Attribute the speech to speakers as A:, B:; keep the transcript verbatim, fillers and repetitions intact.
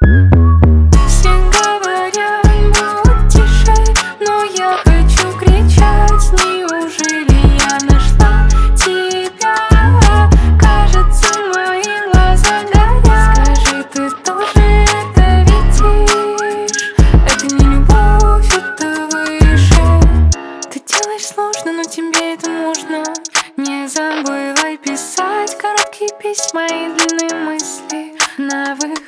A: Все говорят, будь тише, но я хочу кричать. Неужели я нашла тебя? Кажется, мои глаза горят. Скажи, ты тоже это видишь? Это не любовь, это выше. Ты делаешь сложно, но тебе это можно. Не забывай писать короткие письма и длинные мысли. Навык